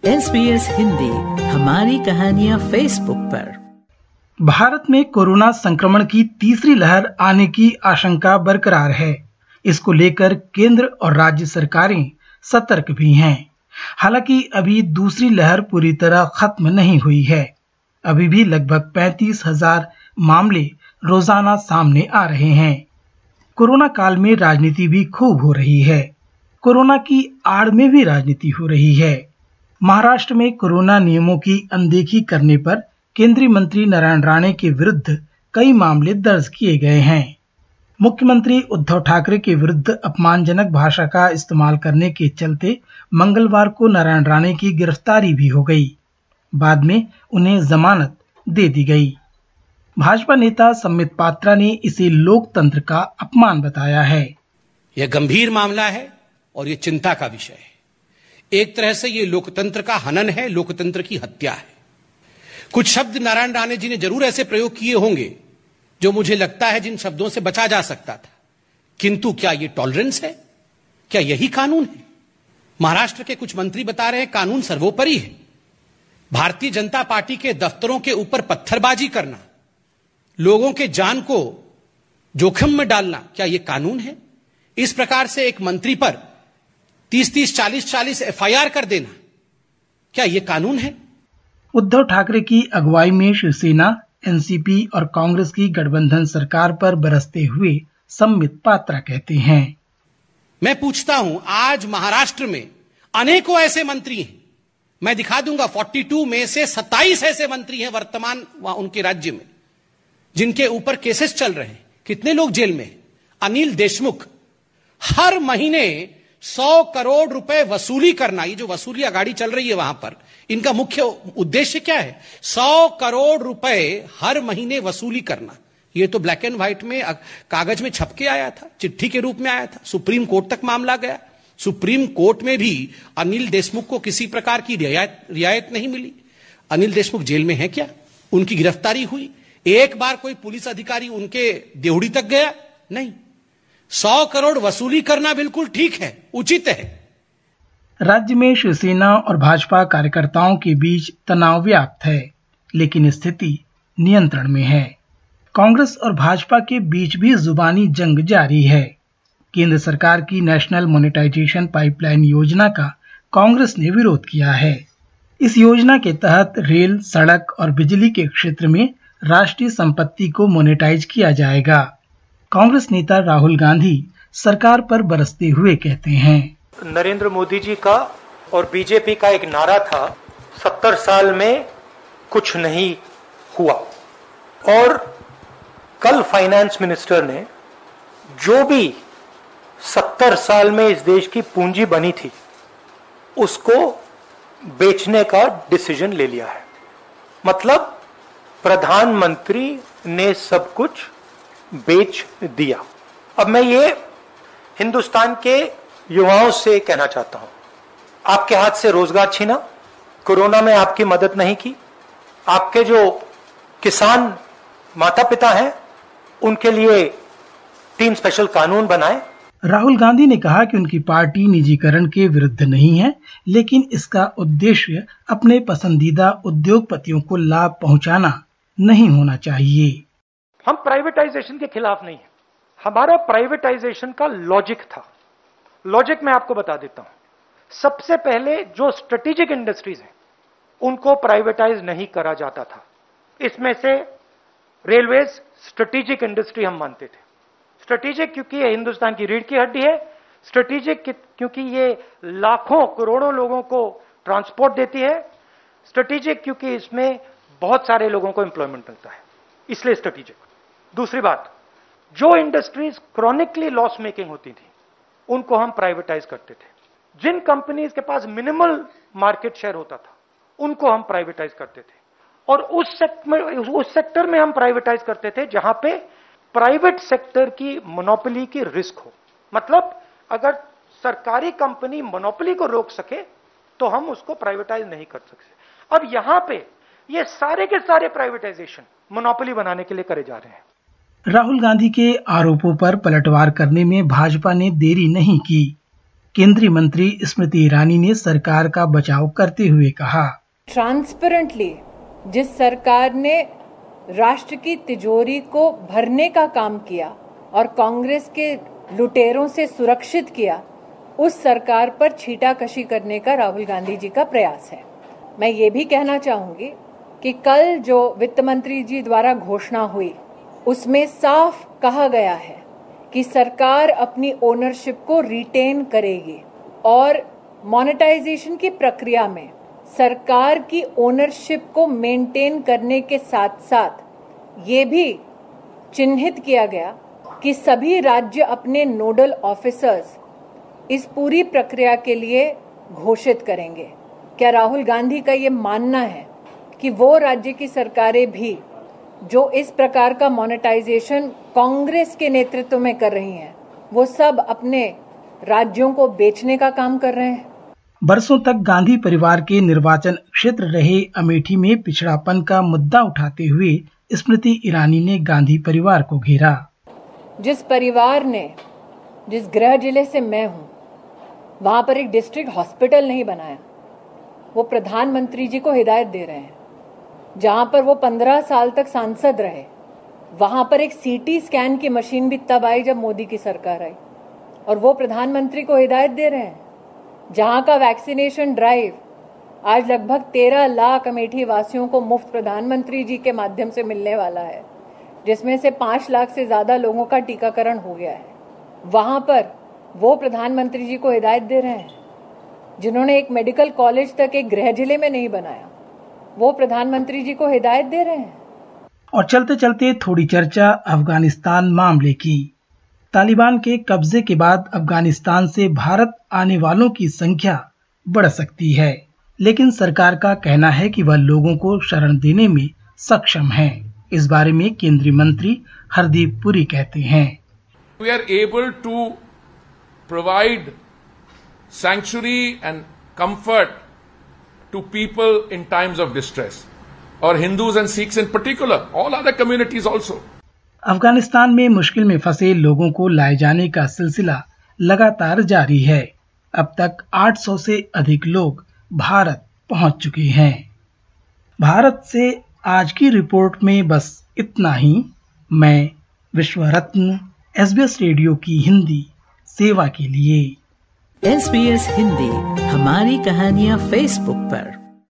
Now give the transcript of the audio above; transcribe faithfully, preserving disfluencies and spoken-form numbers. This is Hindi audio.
एस बी एस हिंदी हमारी कहानियाँ फेसबुक पर। भारत में कोरोना संक्रमण की तीसरी लहर आने की आशंका बरकरार है। इसको लेकर केंद्र और राज्य सरकारें सतर्क भी हैं। हालांकि अभी दूसरी लहर पूरी तरह खत्म नहीं हुई है। अभी भी लगभग पैंतीस हजार मामले रोजाना सामने आ रहे हैं। कोरोना काल में राजनीति भी खूब हो रही है। कोरोना की आड़ में भी राजनीति हो रही है। महाराष्ट्र में कोरोना नियमों की अनदेखी करने पर केंद्रीय मंत्री नारायण राणे के विरुद्ध कई मामले दर्ज किए गए हैं। मुख्यमंत्री उद्धव ठाकरे के विरुद्ध अपमानजनक भाषा का इस्तेमाल करने के चलते मंगलवार को नारायण राणे की गिरफ्तारी भी हो गई। बाद में उन्हें जमानत दे दी गई। भाजपा नेता सम्बित पात्रा ने इसे लोकतंत्र का अपमान बताया है। यह गंभीर मामला है और ये चिंता का विषय है। एक तरह से ये लोकतंत्र का हनन है, लोकतंत्र की हत्या है। कुछ शब्द नारायण राणे जी ने जरूर ऐसे प्रयोग किए होंगे जो मुझे लगता है जिन शब्दों से बचा जा सकता था, किंतु क्या ये टॉलरेंस है? क्या यही कानून है? महाराष्ट्र के कुछ मंत्री बता रहे हैं कानून सर्वोपरि है। भारतीय जनता पार्टी के दफ्तरों के ऊपर पत्थरबाजी करना, लोगों के जान को जोखिम में डालना, क्या यह कानून है? इस प्रकार से एक मंत्री पर तीस तीस चालीस चालीस एफ आई आर कर देना, क्या यह कानून है? उद्धव ठाकरे की अगुवाई में शिवसेना, एन सी पी और कांग्रेस की गठबंधन सरकार पर बरसते हुए सम्बित पात्रा कहते हैं। मैं पूछता हूं, आज महाराष्ट्र में अनेकों ऐसे मंत्री हैं, मैं दिखा दूंगा बयालीस में से सत्ताईस ऐसे मंत्री हैं वर्तमान उनके राज्य में जिनके ऊपर केसेस चल रहे हैं। कितने लोग जेल में हैं? अनिल देशमुख हर महीने सौ करोड़ रुपए वसूली करना, ये जो वसूली गाड़ी चल रही है वहां पर, इनका मुख्य उद्देश्य क्या है? सौ करोड़ रुपए हर महीने वसूली करना। ये तो ब्लैक एंड व्हाइट में कागज में छप के आया था, चिट्ठी के रूप में आया था, सुप्रीम कोर्ट तक मामला गया। सुप्रीम कोर्ट में भी अनिल देशमुख को किसी प्रकार की रियायत रियायत नहीं मिली। अनिल देशमुख जेल में है क्या? उनकी गिरफ्तारी हुई? एक बार कोई पुलिस अधिकारी उनके देहड़ी तक गया? नहीं। सौ करोड़ वसूली करना बिल्कुल ठीक है, उचित है। राज्य में शिवसेना और भाजपा कार्यकर्ताओं के बीच तनाव व्याप्त है, लेकिन स्थिति नियंत्रण में है। कांग्रेस और भाजपा के बीच भी जुबानी जंग जारी है। केंद्र सरकार की नेशनल मोनेटाइजेशन पाइपलाइन योजना का कांग्रेस ने विरोध किया है। इस योजना के तहत रेल, सड़क और बिजली के क्षेत्र में राष्ट्रीय संपत्ति को मोनेटाइज किया जाएगा। कांग्रेस नेता राहुल गांधी सरकार पर बरसते हुए कहते हैं, नरेंद्र मोदी जी का और बीजेपी का एक नारा था, सत्तर साल में कुछ नहीं हुआ। और कल फाइनेंस मिनिस्टर ने जो भी सत्तर साल में इस देश की पूंजी बनी थी उसको बेचने का डिसीजन ले लिया है। मतलब प्रधानमंत्री ने सब कुछ बेच दिया। अब मैं ये हिंदुस्तान के युवाओं से कहना चाहता हूं, आपके हाथ से रोजगार छीना, कोरोना में आपकी मदद नहीं की, आपके जो किसान माता पिता हैं उनके लिए तीन स्पेशल कानून बनाए। राहुल गांधी ने कहा कि उनकी पार्टी निजीकरण के विरुद्ध नहीं है, लेकिन इसका उद्देश्य अपने पसंदीदा उद्योगपतियों को लाभ पहुंचाना नहीं होना चाहिए। हम प्राइवेटाइजेशन के खिलाफ नहीं है। हमारा प्राइवेटाइजेशन का लॉजिक था। लॉजिक मैं आपको बता देता हूं। सबसे पहले जो स्ट्रेटेजिक इंडस्ट्रीज हैं उनको प्राइवेटाइज नहीं करा जाता था। इसमें से रेलवेज स्ट्रेटेजिक इंडस्ट्री हम मानते थे। स्ट्रेटेजिक क्योंकि ये हिंदुस्तान की रीढ़ की हड्डी है, स्ट्रेटेजिक क्योंकि ये लाखों करोड़ों लोगों को ट्रांसपोर्ट देती है, स्ट्रेटेजिक क्योंकि इसमें बहुत सारे लोगों को एम्प्लॉयमेंट मिलता है, इसलिए स्ट्रेटेजिक। दूसरी बात, जो इंडस्ट्रीज क्रॉनिकली लॉस मेकिंग होती थी उनको हम प्राइवेटाइज करते थे। जिन कंपनीज के पास मिनिमल मार्केट शेयर होता था उनको हम प्राइवेटाइज करते थे। और उस सेक्टर उस सेक्टर में हम प्राइवेटाइज करते थे जहां पे प्राइवेट सेक्टर की मोनोपोली की रिस्क हो। मतलब अगर सरकारी कंपनी मोनोपोली को रोक सके तो हम उसको प्राइवेटाइज नहीं कर सकते। अब यहां पे ये सारे के सारे प्राइवेटाइजेशन मोनोपोली बनाने के लिए करे जा रहे हैं। राहुल गांधी के आरोपों पर पलटवार करने में भाजपा ने देरी नहीं की। केंद्रीय मंत्री स्मृति ईरानी ने सरकार का बचाव करते हुए कहा, ट्रांसपेरेंटली जिस सरकार ने राष्ट्र की तिजोरी को भरने का काम किया और कांग्रेस के लुटेरों से सुरक्षित किया, उस सरकार पर छीटाकशी करने का राहुल गांधी जी का प्रयास है। मैं ये भी कहना चाहूंगी कि कल जो वित्त मंत्री जी द्वारा घोषणा हुई उसमें साफ कहा गया है कि सरकार अपनी ओनरशिप को रिटेन करेगी और मोनेटाइजेशन की प्रक्रिया में सरकार की ओनरशिप को मेंटेन करने के साथ साथ ये भी चिन्हित किया गया कि सभी राज्य अपने नोडल ऑफिसर्स इस पूरी प्रक्रिया के लिए घोषित करेंगे। क्या राहुल गांधी का ये मानना है कि वो राज्य की सरकारें भी जो इस प्रकार का मोनेटाइजेशन कांग्रेस के नेतृत्व में कर रही हैं, वो सब अपने राज्यों को बेचने का काम कर रहे हैं? बरसों तक गांधी परिवार के निर्वाचन क्षेत्र रहे अमेठी में पिछड़ापन का मुद्दा उठाते हुए स्मृति ईरानी ने गांधी परिवार को घेरा। जिस परिवार ने, जिस गृह जिले से मैं हूं, वहां पर एक डिस्ट्रिक्ट हॉस्पिटल नहीं बनाया, वो प्रधानमंत्री जी को हिदायत दे रहे हैं। जहां पर वो पंद्रह साल तक सांसद रहे, वहां पर एक सीटी स्कैन की मशीन भी तब आई जब मोदी की सरकार आई, और वो प्रधानमंत्री को हिदायत दे रहे हैं। जहां का वैक्सीनेशन ड्राइव आज लगभग तेरह लाख अमेठी वासियों को मुफ्त प्रधानमंत्री जी के माध्यम से मिलने वाला है, जिसमें से पांच लाख से ज्यादा लोगों का टीकाकरण हो गया है, वहां पर वो प्रधानमंत्री जी को हिदायत दे रहे हैं। जिन्होंने एक मेडिकल कॉलेज तक एक गृह जिले में नहीं बनाया, वो प्रधानमंत्री जी को हिदायत दे रहे हैं। और चलते चलते थोड़ी चर्चा अफगानिस्तान मामले की। तालिबान के कब्जे के बाद अफगानिस्तान से भारत आने वालों की संख्या बढ़ सकती है, लेकिन सरकार का कहना है कि वह लोगों को शरण देने में सक्षम है। इस बारे में केंद्रीय मंत्री हरदीप पुरी कहते हैं, We are able to provide sanctuary and comfort to people in times of distress, or Hindus and Sikhs in particular, all other communities also. Afghanistan में मुश्किल में फंसे लोगों को लाए जाने का सिलसिला लगातार जारी है। अब तक आठ सौ से अधिक लोग भारत पहुंच चुके हैं। भारत से आज की रिपोर्ट में बस इतना ही। मैं Vishwa Ratna S B S radio की हिंदी सेवा के लिए। एस बी एस हिंदी, हमारी कहानियां फेसबुक पर।